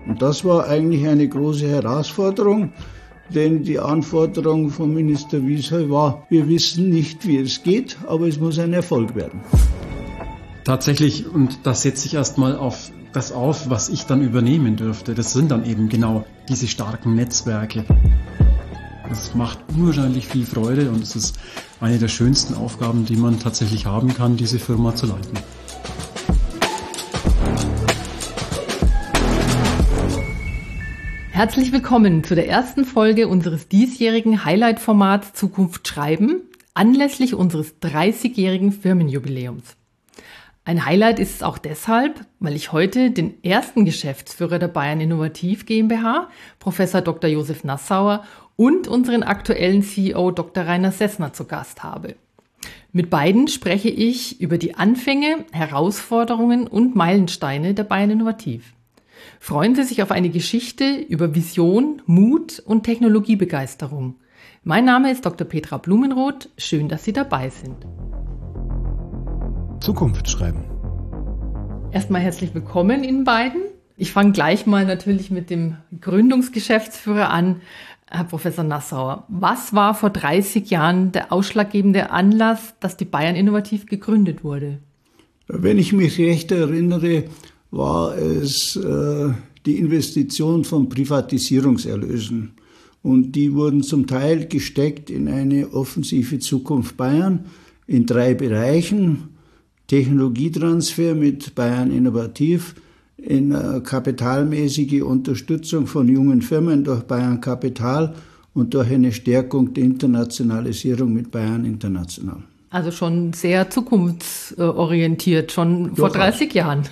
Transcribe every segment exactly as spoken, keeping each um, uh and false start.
Und das war eigentlich eine große Herausforderung, denn die Anforderung von Minister Wiesheu war, wir wissen nicht, wie es geht, aber es muss ein Erfolg werden. Tatsächlich, und das setzt sich erstmal auf das auf, was ich dann übernehmen dürfte. Das sind dann eben genau diese starken Netzwerke. Es macht unwahrscheinlich viel Freude und es ist eine der schönsten Aufgaben, die man tatsächlich haben kann, diese Firma zu leiten. Herzlich willkommen zu der ersten Folge unseres diesjährigen Highlight-Formats Zukunft schreiben, anlässlich unseres dreißigjährigen Firmenjubiläums. Ein Highlight ist es auch deshalb, weil ich heute den ersten Geschäftsführer der Bayern Innovativ GmbH, Professor Doktor Josef Nassauer, und unseren aktuellen C E O Doktor Rainer Sessner zu Gast habe. Mit beiden spreche ich über die Anfänge, Herausforderungen und Meilensteine der Bayern Innovativ. Freuen Sie sich auf eine Geschichte über Vision, Mut und Technologiebegeisterung. Mein Name ist Doktor Petra Blumenroth. Schön, dass Sie dabei sind. Zukunft schreiben. Erstmal herzlich willkommen Ihnen beiden. Ich fange gleich mal natürlich mit dem Gründungsgeschäftsführer an. Herr Professor Nassauer, was war vor dreißig Jahren der ausschlaggebende Anlass, dass die Bayern Innovativ gegründet wurde? Wenn ich mich recht erinnere, war es äh, die Investition von Privatisierungserlösen. Und die wurden zum Teil gesteckt in eine offensive Zukunft Bayern in drei Bereichen. Technologietransfer mit Bayern Innovativ, in äh, kapitalmäßige Unterstützung von jungen Firmen durch Bayern Kapital und durch eine Stärkung der Internationalisierung mit Bayern International. Also schon sehr zukunftsorientiert, schon vor Durchaus. dreißig Jahren.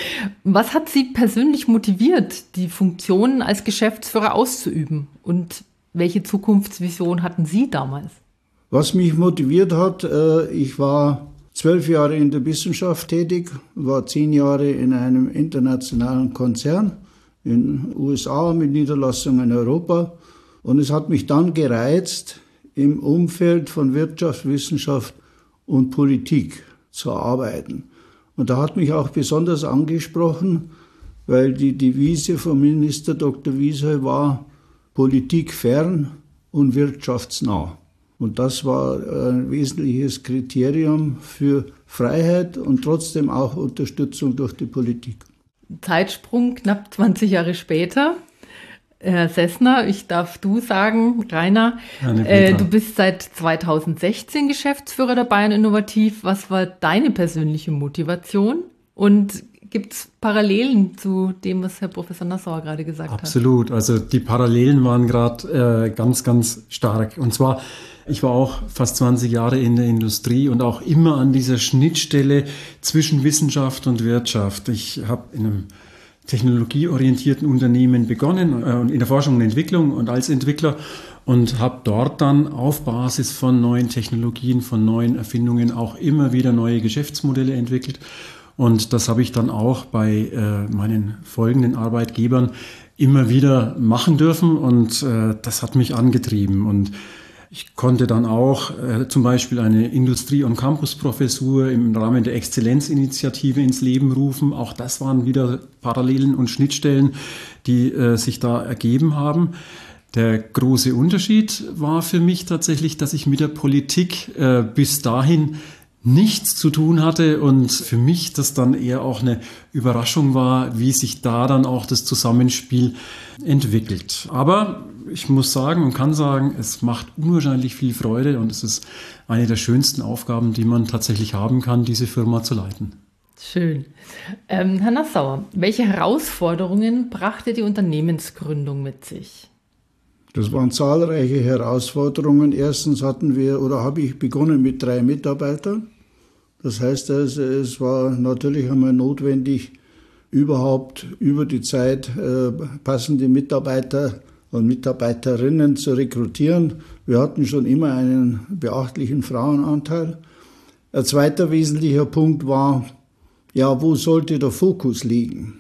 Was hat Sie persönlich motiviert, die Funktion als Geschäftsführer auszuüben? Und welche Zukunftsvision hatten Sie damals? Was mich motiviert hat, äh, ich war zwölf Jahre in der Wissenschaft tätig, war zehn Jahre in einem internationalen Konzern in den U S A mit Niederlassungen in Europa. Und es hat mich dann gereizt, im Umfeld von Wirtschaft, Wissenschaft und Politik zu arbeiten. Und da hat mich auch besonders angesprochen, weil die Devise von Minister Doktor Wiesheu war, Politik fern und wirtschaftsnah. Und das war ein wesentliches Kriterium für Freiheit und trotzdem auch Unterstützung durch die Politik. Zeitsprung knapp zwanzig Jahre später. Herr Sessner, ich darf du sagen, Rainer, äh, du bist seit zweitausendsechzehn Geschäftsführer der Bayern Innovativ. Was war deine persönliche Motivation? Und gibt es Parallelen zu dem, was Herr Professor Nassauer gerade gesagt hat? Absolut, also die Parallelen waren gerade äh, ganz, ganz stark. Und zwar, ich war auch fast zwanzig Jahre in der Industrie und auch immer an dieser Schnittstelle zwischen Wissenschaft und Wirtschaft. Ich habe in einem technologieorientierten Unternehmen begonnen, äh, in der Forschung und Entwicklung und als Entwickler und habe dort dann auf Basis von neuen Technologien, von neuen Erfindungen auch immer wieder neue Geschäftsmodelle entwickelt. Und das habe ich dann auch bei äh, meinen folgenden Arbeitgebern immer wieder machen dürfen und äh, das hat mich angetrieben. Und ich konnte dann auch äh, zum Beispiel eine Industrie- und Campus-Professur im Rahmen der Exzellenzinitiative ins Leben rufen. Auch das waren wieder Parallelen und Schnittstellen, die äh, sich da ergeben haben. Der große Unterschied war für mich tatsächlich, dass ich mit der Politik äh, bis dahin nichts zu tun hatte und für mich das dann eher auch eine Überraschung war, wie sich da dann auch das Zusammenspiel entwickelt. Aber ich muss sagen und kann sagen, es macht unwahrscheinlich viel Freude und es ist eine der schönsten Aufgaben, die man tatsächlich haben kann, diese Firma zu leiten. Schön. Ähm, Herr Nassauer, welche Herausforderungen brachte die Unternehmensgründung mit sich? Das waren zahlreiche Herausforderungen. Erstens hatten wir oder habe ich begonnen mit drei Mitarbeitern. Das heißt also, es war natürlich einmal notwendig, überhaupt über die Zeit äh, passende Mitarbeiter und Mitarbeiterinnen zu rekrutieren. Wir hatten schon immer einen beachtlichen Frauenanteil. Ein zweiter wesentlicher Punkt war, ja, wo sollte der Fokus liegen?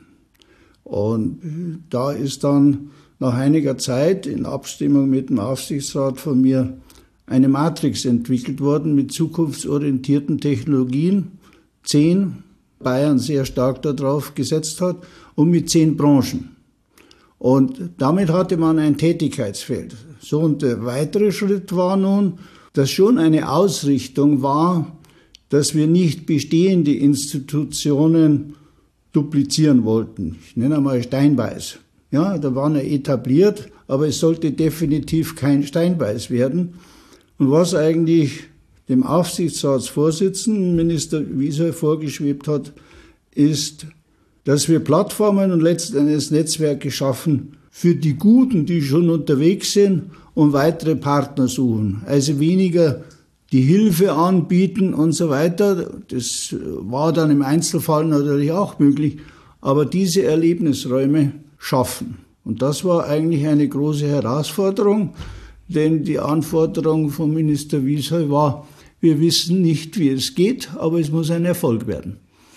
Und da ist dann nach einiger Zeit in Abstimmung mit dem Aufsichtsrat von mir eine Matrix entwickelt worden mit zukunftsorientierten Technologien, zehn, Bayern sehr stark darauf gesetzt hat, und mit zehn Branchen. Und damit hatte man ein Tätigkeitsfeld. So, und der weitere Schritt war nun, dass schon eine Ausrichtung war, dass wir nicht bestehende Institutionen duplizieren wollten. Ich nenne einmal Steinbeis. Ja, da waren ja etabliert, aber es sollte definitiv kein Steinbeis werden. Und was eigentlich dem Aufsichtsratsvorsitzenden, Minister Wiesheuy, vorgeschwebt hat, ist, dass wir Plattformen und letztendlich Netzwerke schaffen für die Guten, die schon unterwegs sind und weitere Partner suchen. Also weniger die Hilfe anbieten und so weiter. Das war dann im Einzelfall natürlich auch möglich, aber diese Erlebnisräume schaffen. Und das war eigentlich eine große Herausforderung, denn die Anforderung vom Minister Wiesheuy war, wir wissen nicht, wie es geht, aber es muss ein Erfolg werden.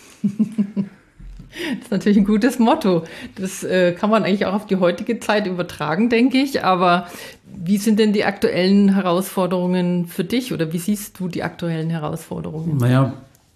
Das ist natürlich ein gutes Motto. Das äh, kann man eigentlich auch auf die heutige Zeit übertragen, denke ich. Aber wie sind denn die aktuellen Herausforderungen für dich oder wie siehst du die aktuellen Herausforderungen? Naja,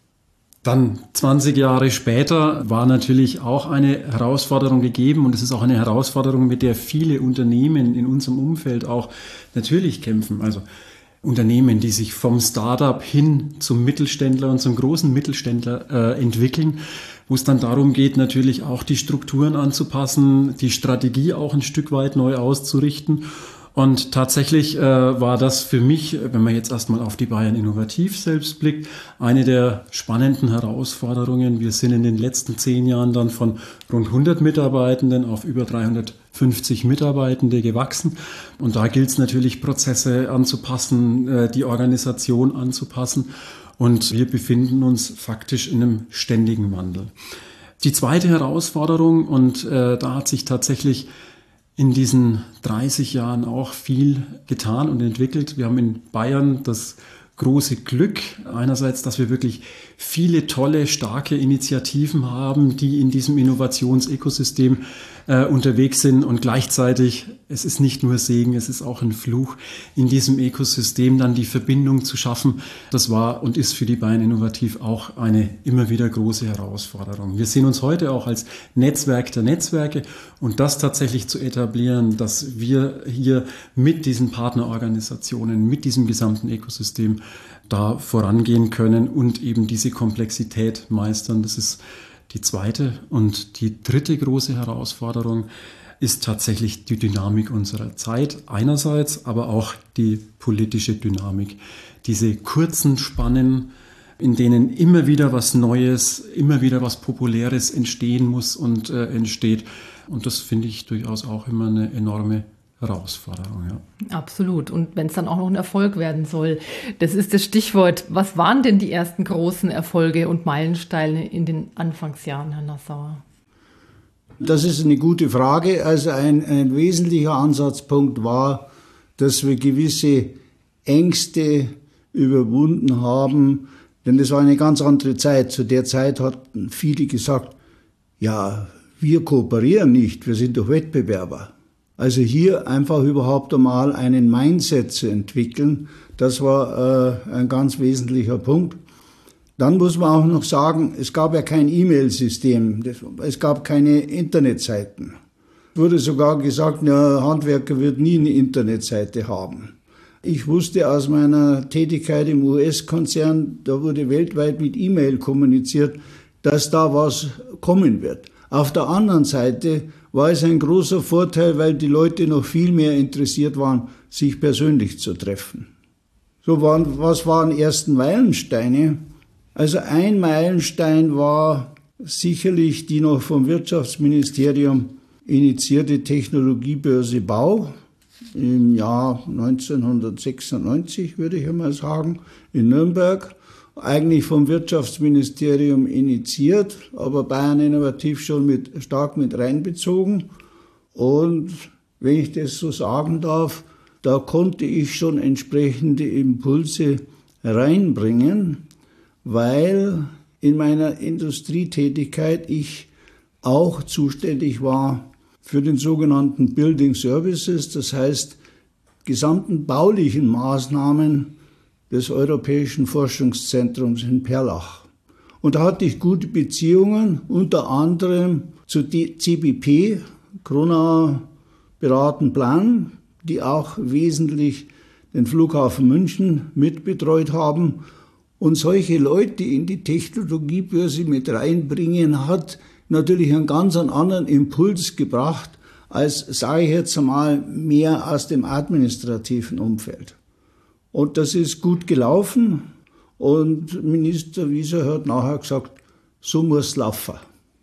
dann zwanzig Jahre später war natürlich auch eine Herausforderung gegeben und es ist auch eine Herausforderung, mit der viele Unternehmen in unserem Umfeld auch natürlich kämpfen. Also Unternehmen, die sich vom Startup hin zum Mittelständler und zum großen Mittelständler äh, entwickeln, wo es dann darum geht, natürlich auch die Strukturen anzupassen, die Strategie auch ein Stück weit neu auszurichten. Und tatsächlich äh, war das für mich, wenn man jetzt erstmal auf die Bayern Innovativ selbst blickt, eine der spannenden Herausforderungen. Wir sind in den letzten zehn Jahren dann von rund hundert Mitarbeitenden auf über dreihundertfünfzig Mitarbeitende gewachsen. Und da gilt es natürlich, Prozesse anzupassen, äh, die Organisation anzupassen. Und wir befinden uns faktisch in einem ständigen Wandel. Die zweite Herausforderung, und äh, da hat sich tatsächlich in diesen dreißig Jahren auch viel getan und entwickelt. Wir haben in Bayern das große Glück einerseits, dass wir wirklich viele tolle, starke Initiativen haben, die in diesem Innovationsökosystem äh, unterwegs sind und gleichzeitig, es ist nicht nur Segen, es ist auch ein Fluch, in diesem Ökosystem dann die Verbindung zu schaffen. Das war und ist für die Bayern Innovativ auch eine immer wieder große Herausforderung. Wir sehen uns heute auch als Netzwerk der Netzwerke und das tatsächlich zu etablieren, dass wir hier mit diesen Partnerorganisationen, mit diesem gesamten Ökosystem da vorangehen können und eben diese Komplexität meistern. Das ist die zweite. Und die dritte große Herausforderung ist tatsächlich die Dynamik unserer Zeit einerseits, aber auch die politische Dynamik. Diese kurzen Spannen, in denen immer wieder was Neues, immer wieder was Populäres entstehen muss und äh, entsteht. Und das finde ich durchaus auch immer eine enorme Herausforderung, ja. Absolut. Und wenn es dann auch noch ein Erfolg werden soll, das ist das Stichwort. Was waren denn die ersten großen Erfolge und Meilensteine in den Anfangsjahren, Herr Nassauer? Das ist eine gute Frage. Also ein, ein wesentlicher Ansatzpunkt war, dass wir gewisse Ängste überwunden haben, denn das war eine ganz andere Zeit. Zu der Zeit hatten viele gesagt, ja, wir kooperieren nicht, wir sind doch Wettbewerber. Also hier einfach überhaupt einmal einen Mindset zu entwickeln, das war äh, ein ganz wesentlicher Punkt. Dann muss man auch noch sagen, es gab ja kein E-Mail-System, es gab keine Internetseiten. Es wurde sogar gesagt, der Handwerker wird nie eine Internetseite haben. Ich wusste aus meiner Tätigkeit im U S-Konzern, da wurde weltweit mit E-Mail kommuniziert, dass da was kommen wird. Auf der anderen Seite war es ein großer Vorteil, weil die Leute noch viel mehr interessiert waren, sich persönlich zu treffen. So waren, was waren ersten Meilensteine? Also ein Meilenstein war sicherlich die noch vom Wirtschaftsministerium initiierte Technologiebörse Bau im Jahr neunzehnhundertsechsundneunzig, würde ich einmal sagen, in Nürnberg. Eigentlich vom Wirtschaftsministerium initiiert, aber Bayern Innovativ schon mit, stark mit reinbezogen. Und wenn ich das so sagen darf, da konnte ich schon entsprechende Impulse reinbringen, weil in meiner Industrietätigkeit ich auch zuständig war für den sogenannten Building Services, das heißt gesamten baulichen Maßnahmen des Europäischen Forschungszentrums in Perlach. Und da hatte ich gute Beziehungen, unter anderem zu C B P, Kronauer beraten, Plan, die auch wesentlich den Flughafen München mitbetreut haben. Und solche Leute in die Technologiebörse mit reinbringen, hat natürlich einen ganz anderen Impuls gebracht, als, sage ich jetzt einmal, mehr aus dem administrativen Umfeld. Und das ist gut gelaufen. Und Minister Wieser hat nachher gesagt, so muss es laufen.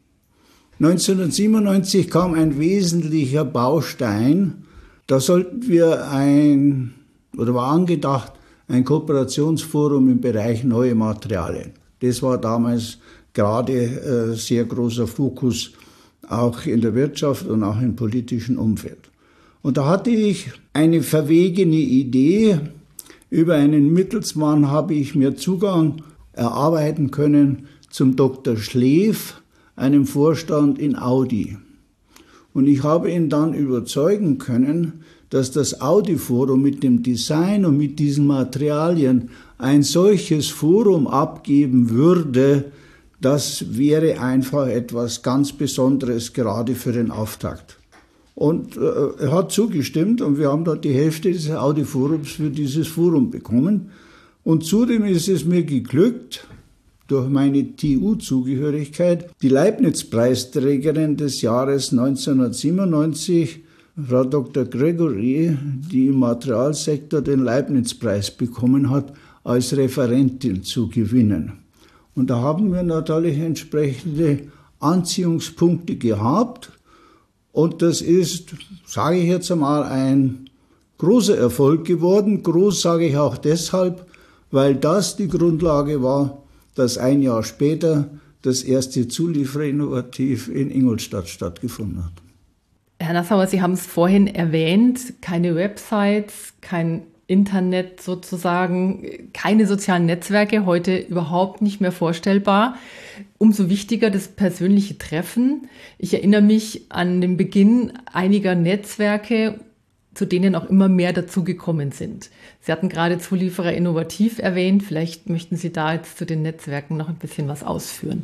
neunzehnhundertsiebenundneunzig kam ein wesentlicher Baustein. Da sollten wir ein, oder war angedacht, ein Kooperationsforum im Bereich neue Materialien. Das war damals gerade äh, sehr großer Fokus, auch in der Wirtschaft und auch im politischen Umfeld. Und da hatte ich eine verwegene Idee. Über einen Mittelsmann habe ich mir Zugang erarbeiten können zum Doktor Schleef, einem Vorstand in Audi. Und ich habe ihn dann überzeugen können, dass das Audi-Forum mit dem Design und mit diesen Materialien ein solches Forum abgeben würde, das wäre einfach etwas ganz Besonderes, gerade für den Auftakt. Und äh, er hat zugestimmt und wir haben da die Hälfte des Audi-Forums für dieses Forum bekommen. Und zudem ist es mir geglückt, durch meine T U-Zugehörigkeit, die Leibniz-Preisträgerin des Jahres neunzehnhundertsiebenundneunzig, Frau Doktor Gregory, die im Materialsektor den Leibniz-Preis bekommen hat, als Referentin zu gewinnen. Und da haben wir natürlich entsprechende Anziehungspunkte gehabt. Und das ist, sage ich jetzt einmal, ein großer Erfolg geworden. Groß sage ich auch deshalb, weil das die Grundlage war, dass ein Jahr später das erste Zuliefererinnovativ in Ingolstadt stattgefunden hat. Herr Nassauer, Sie haben es vorhin erwähnt, keine Websites, kein Internet sozusagen, keine sozialen Netzwerke, heute überhaupt nicht mehr vorstellbar. Umso wichtiger das persönliche Treffen. Ich erinnere mich an den Beginn einiger Netzwerke, zu denen auch immer mehr dazugekommen sind. Sie hatten gerade Zulieferer Innovativ erwähnt. Vielleicht möchten Sie da jetzt zu den Netzwerken noch ein bisschen was ausführen.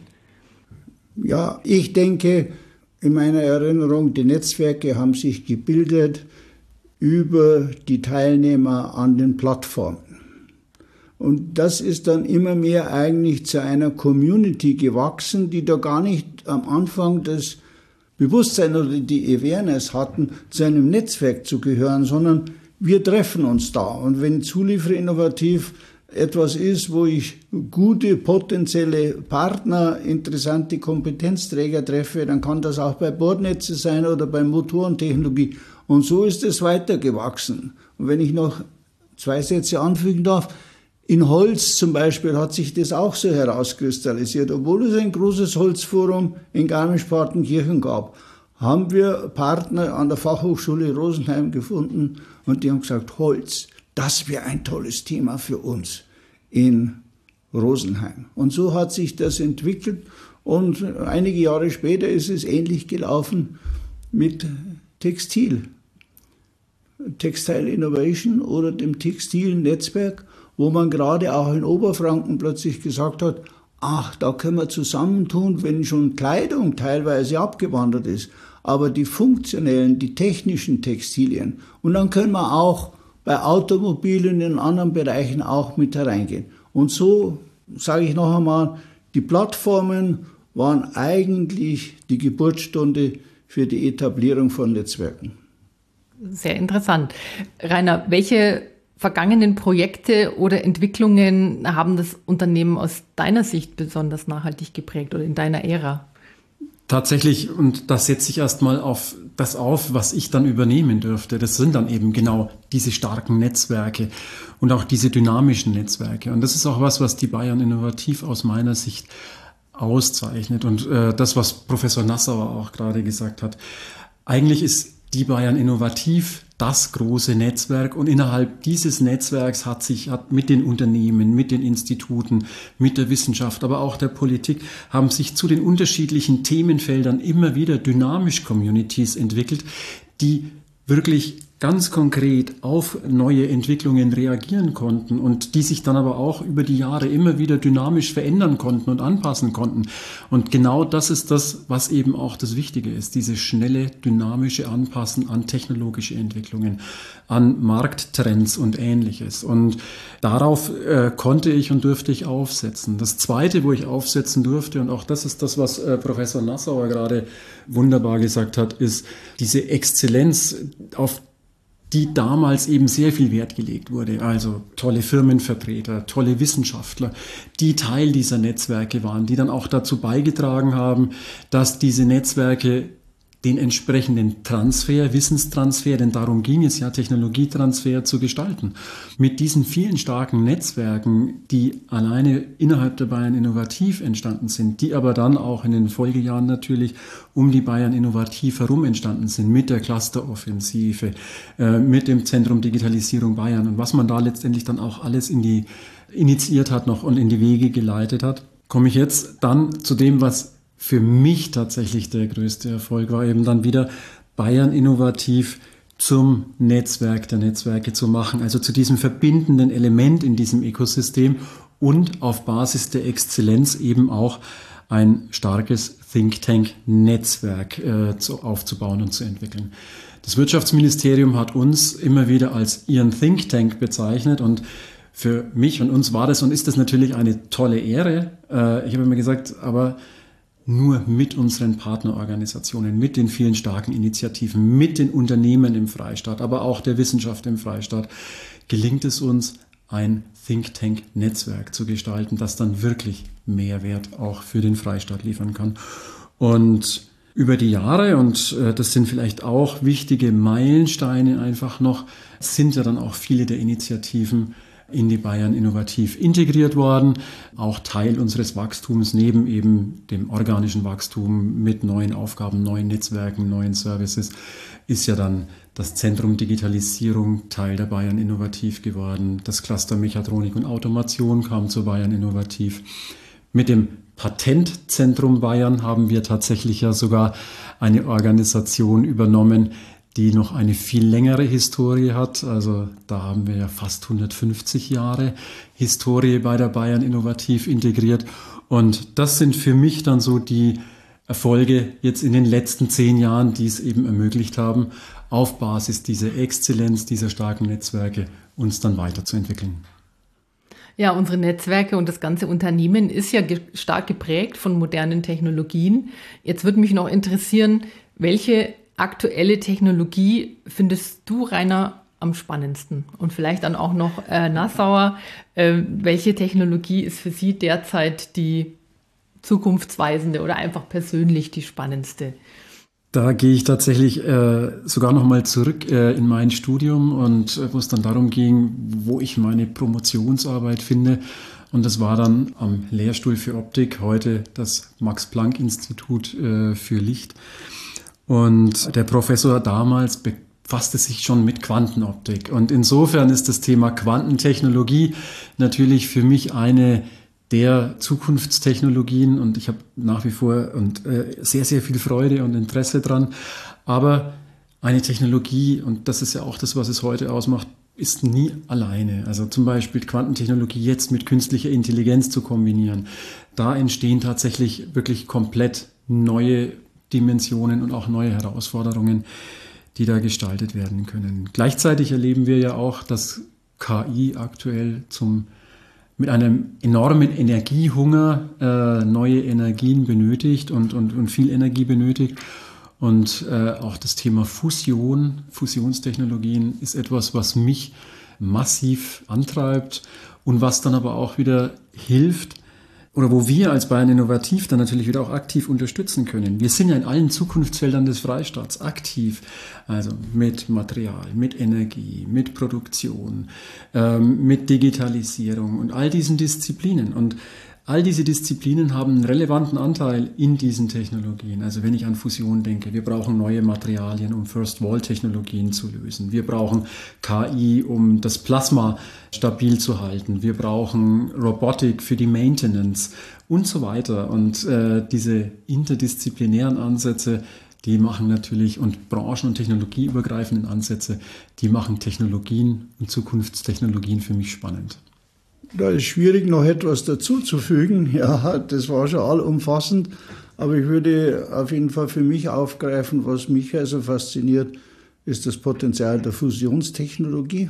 Ja, ich denke, in meiner Erinnerung, die Netzwerke haben sich gebildet über die Teilnehmer an den Plattformen. Und das ist dann immer mehr eigentlich zu einer Community gewachsen, die da gar nicht am Anfang das Bewusstsein oder die Awareness hatten, zu einem Netzwerk zu gehören, sondern wir treffen uns da. Und wenn Zulieferer Innovativ etwas ist, wo ich gute potenzielle Partner, interessante Kompetenzträger treffe, dann kann das auch bei Bordnetze sein oder bei Motorentechnologie. Und so ist es weitergewachsen. Und wenn ich noch zwei Sätze anfügen darf, in Holz zum Beispiel hat sich das auch so herauskristallisiert. Obwohl es ein großes Holzforum in Garmisch-Partenkirchen gab, haben wir Partner an der Fachhochschule Rosenheim gefunden und die haben gesagt, Holz, das wäre ein tolles Thema für uns in Rosenheim. Und so hat sich das entwickelt und einige Jahre später ist es ähnlich gelaufen mit Textil. Textile Innovation oder dem Textilnetzwerk, wo man gerade auch in Oberfranken plötzlich gesagt hat, ach, da können wir zusammentun, wenn schon Kleidung teilweise abgewandert ist, aber die funktionellen, die technischen Textilien. Und dann können wir auch bei Automobilen in anderen Bereichen auch mit hereingehen. Und so, sage ich noch einmal, die Plattformen waren eigentlich die Geburtsstunde für die Etablierung von Netzwerken. Sehr interessant. Rainer, welche vergangenen Projekte oder Entwicklungen haben das Unternehmen aus deiner Sicht besonders nachhaltig geprägt oder in deiner Ära? Tatsächlich, und das setze ich erstmal auf das auf, was ich dann übernehmen dürfte. Das sind dann eben genau diese starken Netzwerke und auch diese dynamischen Netzwerke. Und das ist auch was, was die Bayern Innovativ aus meiner Sicht auszeichnet. Und äh, das, was Professor Nassauer auch gerade gesagt hat. Eigentlich ist die Bayern Innovativ das große Netzwerk und innerhalb dieses Netzwerks hat sich hat mit den Unternehmen, mit den Instituten, mit der Wissenschaft, aber auch der Politik haben sich zu den unterschiedlichen Themenfeldern immer wieder dynamisch Communities entwickelt, die wirklich ganz konkret auf neue Entwicklungen reagieren konnten und die sich dann aber auch über die Jahre immer wieder dynamisch verändern konnten und anpassen konnten. Und genau das ist das, was eben auch das Wichtige ist, diese schnelle, dynamische Anpassen an technologische Entwicklungen, an Markttrends und Ähnliches. Und darauf äh, konnte ich und durfte ich aufsetzen. Das Zweite, wo ich aufsetzen durfte, und auch das ist das, was äh, Professor Nassauer gerade wunderbar gesagt hat, ist diese Exzellenz, auf die damals eben sehr viel Wert gelegt wurde. Also tolle Firmenvertreter, tolle Wissenschaftler, die Teil dieser Netzwerke waren, die dann auch dazu beigetragen haben, dass diese Netzwerke den entsprechenden Transfer, Wissenstransfer, denn darum ging es ja, Technologietransfer zu gestalten. Mit diesen vielen starken Netzwerken, die alleine innerhalb der Bayern Innovativ entstanden sind, die aber dann auch in den Folgejahren natürlich um die Bayern Innovativ herum entstanden sind, mit der Clusteroffensive, äh, mit dem Zentrum Digitalisierung Bayern und was man da letztendlich dann auch alles in die initiiert hat noch und in die Wege geleitet hat, komme ich jetzt dann zu dem, was für mich tatsächlich der größte Erfolg war, eben dann wieder Bayern Innovativ zum Netzwerk der Netzwerke zu machen, also zu diesem verbindenden Element in diesem Ökosystem und auf Basis der Exzellenz eben auch ein starkes Think Tank-Netzwerk äh, zu, aufzubauen und zu entwickeln. Das Wirtschaftsministerium hat uns immer wieder als ihren Think Tank bezeichnet und für mich und uns war das und ist das natürlich eine tolle Ehre. Äh, ich habe immer gesagt, aber nur mit unseren Partnerorganisationen, mit den vielen starken Initiativen, mit den Unternehmen im Freistaat, aber auch der Wissenschaft im Freistaat, gelingt es uns, ein Think Tank-Netzwerk zu gestalten, das dann wirklich Mehrwert auch für den Freistaat liefern kann. Und über die Jahre, und äh, das sind vielleicht auch wichtige Meilensteine einfach noch, sind ja dann auch viele der Initiativen in die Bayern Innovativ integriert worden, auch Teil unseres Wachstums neben eben dem organischen Wachstum mit neuen Aufgaben, neuen Netzwerken, neuen Services, ist ja dann das Zentrum Digitalisierung Teil der Bayern Innovativ geworden. Das Cluster Mechatronik und Automation kam zu Bayern Innovativ. Mit dem Patentzentrum Bayern haben wir tatsächlich ja sogar eine Organisation übernommen, die noch eine viel längere Historie hat. Also da haben wir ja fast hundertfünfzig Jahre Historie bei der Bayern Innovativ integriert. Und das sind für mich dann so die Erfolge jetzt in den letzten zehn Jahren, die es eben ermöglicht haben, auf Basis dieser Exzellenz, dieser starken Netzwerke uns dann weiterzuentwickeln. Ja, unsere Netzwerke und das ganze Unternehmen ist ja ge- stark geprägt von modernen Technologien. Jetzt würde mich noch interessieren, welche aktuelle Technologie findest du, Rainer, am spannendsten? Und vielleicht dann auch noch äh, Nassauer, äh, welche Technologie ist für Sie derzeit die zukunftsweisende oder einfach persönlich die spannendste? Da gehe ich tatsächlich äh, sogar noch mal zurück äh, in mein Studium und äh, wo es dann darum ging, wo ich meine Promotionsarbeit finde. Und das war dann am Lehrstuhl für Optik, heute das Max-Planck-Institut äh, für Licht. Und der Professor damals befasste sich schon mit Quantenoptik. Und insofern ist das Thema Quantentechnologie natürlich für mich eine der Zukunftstechnologien. Und ich habe nach wie vor und äh, sehr, sehr viel Freude und Interesse dran. Aber eine Technologie, und das ist ja auch das, was es heute ausmacht, ist nie alleine. Also zum Beispiel Quantentechnologie jetzt mit künstlicher Intelligenz zu kombinieren. Da entstehen tatsächlich wirklich komplett neue Dimensionen und auch neue Herausforderungen, die da gestaltet werden können. Gleichzeitig erleben wir ja auch, dass K I aktuell zum, mit einem enormen Energiehunger äh, neue Energien benötigt und, und, und viel Energie benötigt. Und äh, auch das Thema Fusion, Fusionstechnologien ist etwas, was mich massiv antreibt und was dann aber auch wieder hilft, oder wo wir als Bayern Innovativ dann natürlich wieder auch aktiv unterstützen können. Wir sind ja in allen Zukunftsfeldern des Freistaats aktiv, also mit Material, mit Energie, mit Produktion, ähm, mit Digitalisierung und all diesen Disziplinen. Und all diese Disziplinen haben einen relevanten Anteil in diesen Technologien. Also wenn ich an Fusion denke, wir brauchen neue Materialien, um First-Wall-Technologien zu lösen. Wir brauchen K I, um das Plasma stabil zu halten. Wir brauchen Robotik für die Maintenance und so weiter. Und äh, diese interdisziplinären Ansätze, die machen natürlich und branchen- und technologieübergreifenden Ansätze, die machen Technologien und Zukunftstechnologien für mich spannend. Da ist schwierig, noch etwas dazuzufügen. Ja, das war schon allumfassend. Aber ich würde auf jeden Fall für mich aufgreifen, was mich also fasziniert, ist das Potenzial der Fusionstechnologie.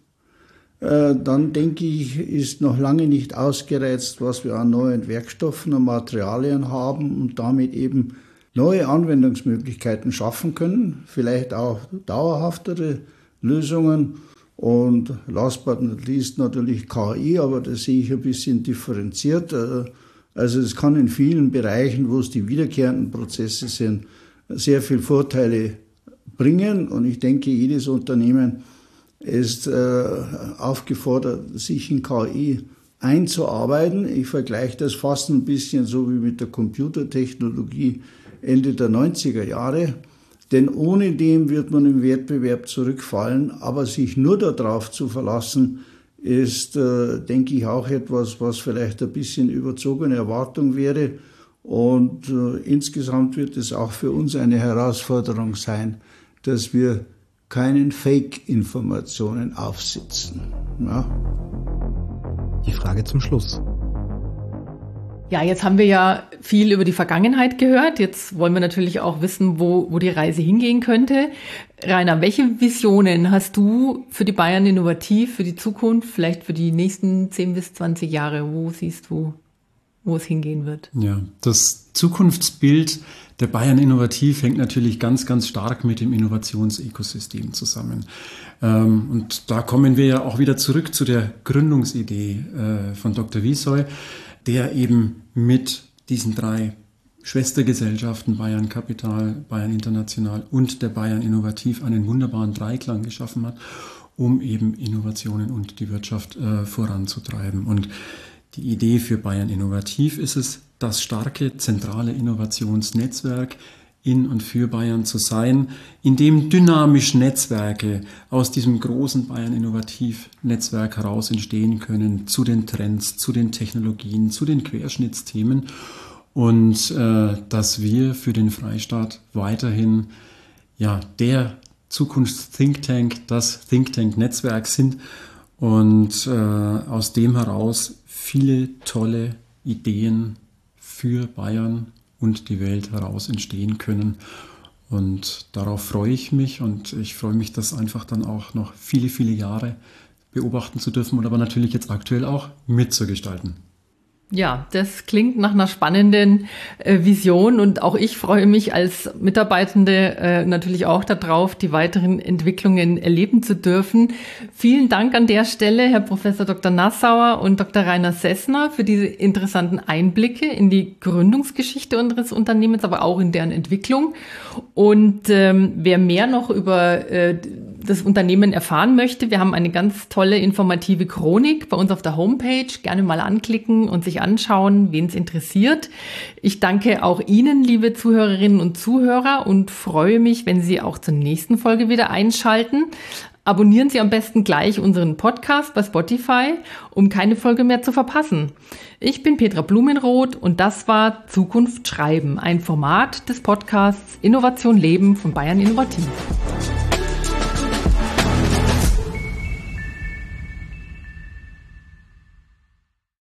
Äh, dann denke ich, ist noch lange nicht ausgereizt, was wir an neuen Werkstoffen und Materialien haben und damit eben neue Anwendungsmöglichkeiten schaffen können, vielleicht auch dauerhaftere Lösungen. Und last but not least natürlich K I, aber das sehe ich ein bisschen differenziert. Also es kann in vielen Bereichen, wo es die wiederkehrenden Prozesse sind, sehr viele Vorteile bringen. Und ich denke, jedes Unternehmen ist äh, aufgefordert, sich in K I einzuarbeiten. Ich vergleiche das fast ein bisschen so wie mit der Computertechnologie Ende der neunziger Jahre. Denn ohne dem wird man im Wettbewerb zurückfallen. Aber sich nur darauf zu verlassen, ist, äh, denke ich, auch etwas, was vielleicht ein bisschen überzogene Erwartung wäre. Und äh, insgesamt wird es auch für uns eine Herausforderung sein, dass wir keinen Fake-Informationen aufsitzen. Ja. Die Frage zum Schluss. Ja, jetzt haben wir ja viel über die Vergangenheit gehört. Jetzt wollen wir natürlich auch wissen, wo, wo die Reise hingehen könnte. Rainer, welche Visionen hast du für die Bayern Innovativ, für die Zukunft, vielleicht für die nächsten zehn bis zwanzig Jahre? Wo siehst du, wo es hingehen wird? Ja, das Zukunftsbild der Bayern Innovativ hängt natürlich ganz, ganz stark mit dem Innovationsökosystem zusammen. Und da kommen wir ja auch wieder zurück zu der Gründungsidee von Doktor Wisoy, der eben mit diesen drei Schwestergesellschaften Bayern Kapital, Bayern International und der Bayern Innovativ einen wunderbaren Dreiklang geschaffen hat, um eben Innovationen und die Wirtschaft äh, voranzutreiben. Und die Idee für Bayern Innovativ ist es, das starke zentrale Innovationsnetzwerk in und für Bayern zu sein, in dem dynamisch Netzwerke aus diesem großen Bayern-Innovativ-Netzwerk heraus entstehen können zu den Trends, zu den Technologien, zu den Querschnittsthemen und äh, dass wir für den Freistaat weiterhin ja, der Zukunfts-Think Tank, das Think Tank-Netzwerk sind und äh, aus dem heraus viele tolle Ideen für Bayern und die Welt heraus entstehen können. Und darauf freue ich mich und ich freue mich, das einfach dann auch noch viele, viele Jahre beobachten zu dürfen und aber natürlich jetzt aktuell auch mitzugestalten. Ja, das klingt nach einer spannenden äh, Vision und auch ich freue mich als Mitarbeitende äh, natürlich auch darauf, die weiteren Entwicklungen erleben zu dürfen. Vielen Dank an der Stelle, Herr Professor Doktor Nassauer und Doktor Rainer Sessner, für diese interessanten Einblicke in die Gründungsgeschichte unseres Unternehmens, aber auch in deren Entwicklung. Und ähm, wer mehr noch über äh, das Unternehmen erfahren möchte, wir haben eine ganz tolle informative Chronik bei uns auf der Homepage. Gerne mal anklicken und sich anschauen, wen es interessiert. Ich danke auch Ihnen, liebe Zuhörerinnen und Zuhörer, und freue mich, wenn Sie auch zur nächsten Folge wieder einschalten. Abonnieren Sie am besten gleich unseren Podcast bei Spotify, um keine Folge mehr zu verpassen. Ich bin Petra Blumenroth und das war Zukunft schreiben, ein Format des Podcasts Innovation Leben von Bayern Innovativ.